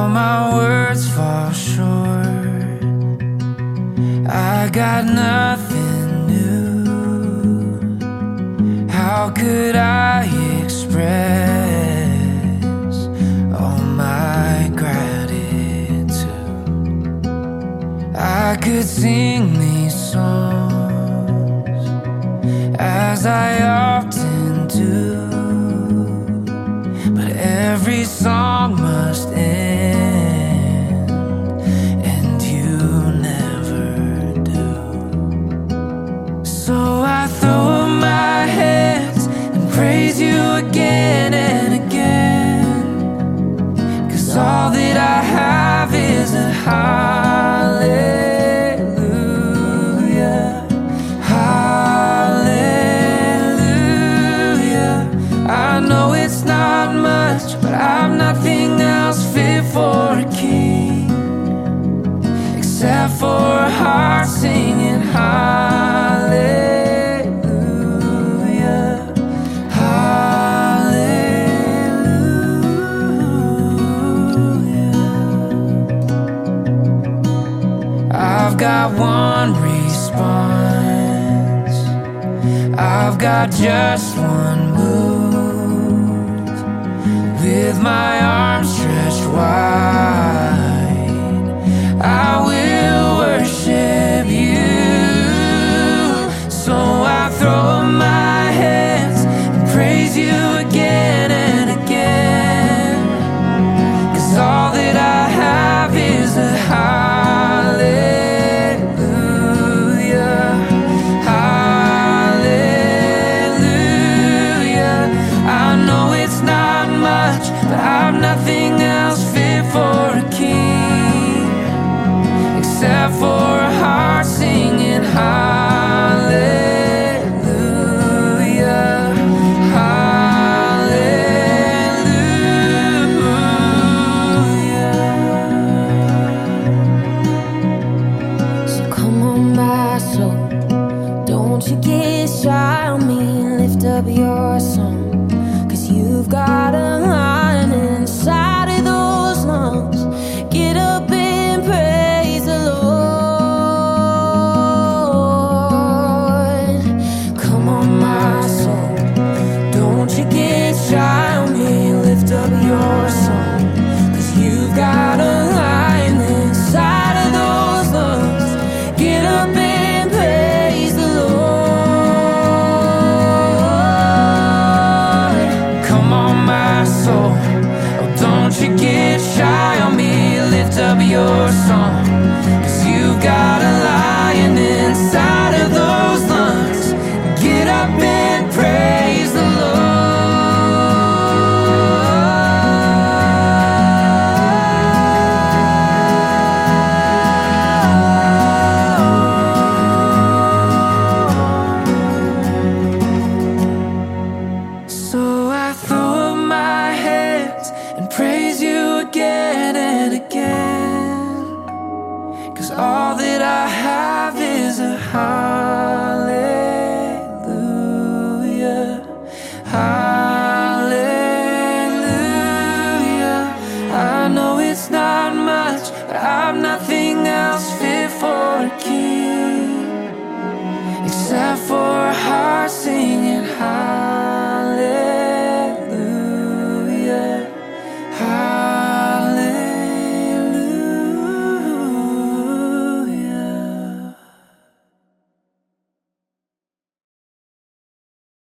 all my words fall short. I got nothing new. How could I express all my gratitude? I could sing these songs as I often do, but every song must end, and you never do. So I throw up my hands and praise you again and again, 'cause all that I have is a hallelujah, hallelujah. I know it's not much, but I'm nothing else fit for a king, except for a heart singing hallelujah, hallelujah. I've got one response, I've got just one move, with my arms stretched wide, I will worship you. So I throw up my hands and praise you again and again, 'cause all that I have is a hallelujah, hallelujah. I know it's not much, but I'm nothing else fit for a king, except for a heart singing hallelujah, hallelujah. So come on, my soul, don't you get shy on me, lift up your song, 'cause you've got a lion inside of those lungs. Get up and praise the Lord. Come on, my soul, don't you get shy on me, lift up your song, 'cause you've got a lion inside of those lungs. Get up and praise the Lord. Come on, my soul, oh, don't you get shy on me, lift up your song, 'cause you've got a lion inside of those lungs. Get up and praise the Lord. So I throw up my hands and praise you again and again, 'cause all that I have is a hallelujah, hallelujah. I know it's not much, but I'm nothing else fit for a king, except for a heart singing hallelujah.